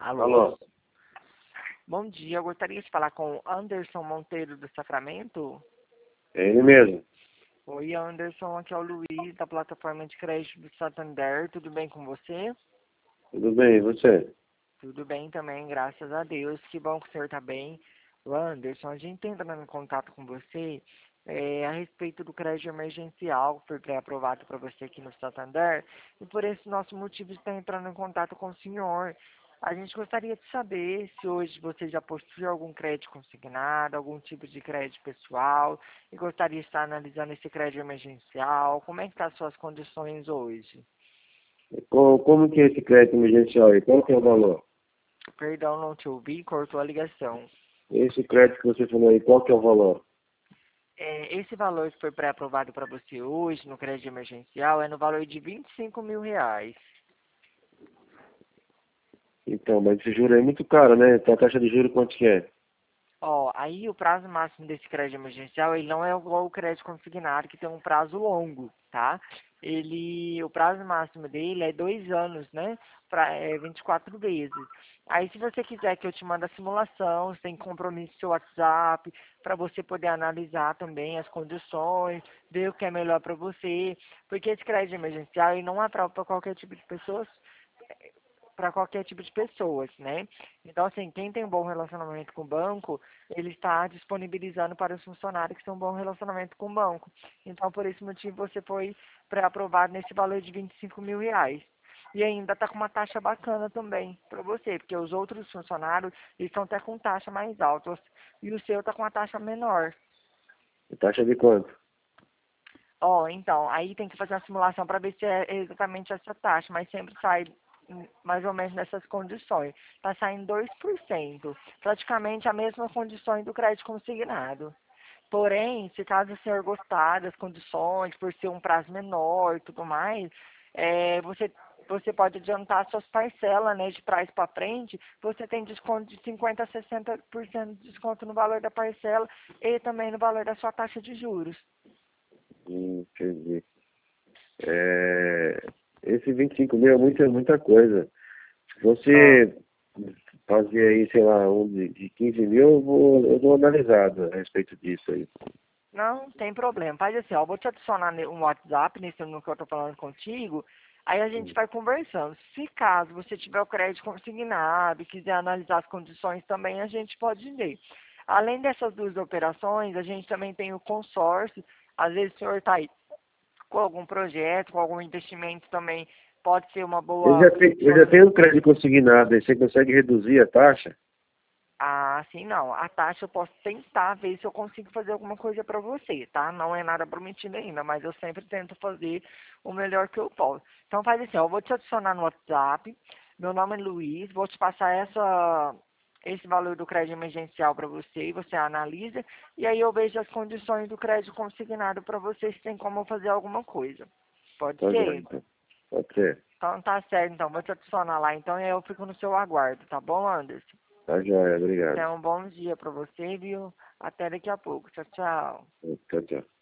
Alô. Alô. Bom dia, eu gostaria de falar com Anderson Monteiro do Sacramento. É ele mesmo. Oi, Anderson, aqui é o Luiz, da plataforma de crédito do Santander. Tudo bem com você? Tudo bem, e você? Tudo bem também, graças a Deus. Que bom que o senhor está bem. O Anderson, a gente entra em contato com você a respeito do crédito emergencial que foi pré-aprovado para você aqui no Santander. E por esse nosso motivo está entrando em contato com o senhor. A gente gostaria de saber se hoje você já possui algum crédito consignado, algum tipo de crédito pessoal, e gostaria de estar analisando esse crédito emergencial. Como é que estão as suas condições hoje? Como que é esse crédito emergencial aí? Qual que é o valor? Perdão, não te ouvi, cortou a ligação. Esse crédito que você falou aí, qual que é o valor? Esse valor que foi pré-aprovado para você hoje no crédito emergencial é no valor de R$ 25.000. Então, mas esse juro aí é muito caro, né? Então a taxa de juro quanto que é? Ó, aí o prazo máximo desse crédito emergencial, ele não é igual o crédito consignado, que tem um prazo longo, tá? O prazo máximo dele é 2 anos, né? 24 vezes. Aí, se você quiser que eu te mande a simulação, sem compromisso no seu WhatsApp, para você poder analisar também as condições, ver o que é melhor para você, porque esse crédito emergencial, ele não aprova para qualquer tipo de pessoa, né? Então, assim, quem tem um bom relacionamento com o banco, ele está disponibilizando para os funcionários que têm um bom relacionamento com o banco. Então, por esse motivo, você foi pré-aprovado nesse valor de R$ 25.000. E ainda está com uma taxa bacana também para você, porque os outros funcionários eles estão até com taxa mais alta e o seu está com uma taxa menor. Taxa de quanto? Ó, então, aí tem que fazer uma simulação para ver se é exatamente essa taxa, mas sempre sai mais ou menos nessas condições. Está saindo 2%, praticamente a mesma condições do crédito consignado. Porém, se caso o senhor gostar das condições, por ser um prazo menor e tudo mais, você pode adiantar suas parcelas, né, de trás para frente, você tem desconto de 50% a 60% de desconto no valor da parcela e também no valor da sua taxa de juros. Entendi. Esse 25 mil é muita coisa. Se você fazer aí, sei lá, um de 15 mil, eu dou uma analisada a respeito disso aí. Não, tem problema. Faz assim, ó, eu vou te adicionar um WhatsApp nesse número que eu tô falando contigo, aí a gente vai conversando. Se caso você tiver o crédito consignado e quiser analisar as condições também, a gente pode ver. Além dessas duas operações, a gente também tem o consórcio. Às vezes o senhor está aí com algum projeto, com algum investimento também, pode ser uma boa. Eu já tenho um crédito consignado, aí você consegue reduzir a taxa? Ah, sim, não. A taxa eu posso tentar ver se eu consigo fazer alguma coisa para você, tá? Não é nada prometido ainda, mas eu sempre tento fazer o melhor que eu posso. Então faz assim, ó, eu vou te adicionar no WhatsApp. Meu nome é Luiz, vou te passar esse valor do crédito emergencial para você e você analisa. E aí eu vejo as condições do crédito consignado para você se tem como fazer alguma coisa. Pode Tá joia, ser? então. Pode ser. Então tá certo, então vou te adicionar lá. Então eu fico no seu aguardo, tá bom, Anderson? Tá joia, obrigado. Tenha um bom dia para você, viu? Até daqui a pouco. Tchau, tchau. Tchau, tchau.